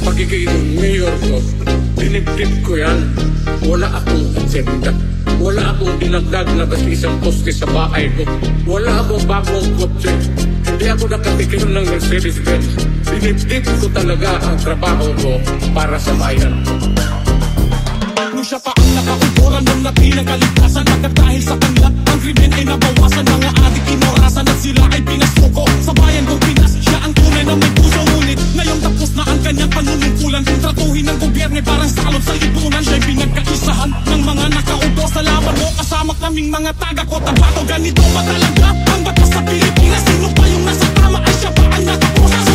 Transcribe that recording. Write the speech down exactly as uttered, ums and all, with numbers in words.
pagiging mayor ko, dinibdib ko yan. Wala akong agenda, wala akong dinagdag na basta isang poste sa bahay ko. Wala akong bagong kotse, hindi ako nakatikim ng Mercedes-Benz. Dinibdib ko talaga ang trabaho ko para sa bayan. Nung siya pa ang nakaupuran ng natinang kaligtasan, agad dahil sa kanila ang krimen ay nabawasan. Mga adik inorasan at sila ay pinasuko sa bayan kong Pinas. Siya ang tunay na may puso, ngunit ngayon tapos na ang kanyang panunungkulan. Kung tratuhin ng gobyerno parang salot sa lipunan, siya'y pinagkaisahan ng mga nakaupo sa laban mo. Kasama kaming mga taga-Cotabato. Ganito ba talaga ang batas sa Pilipinas? Sino pa yung nasa tama ay siya pa ang natapusan?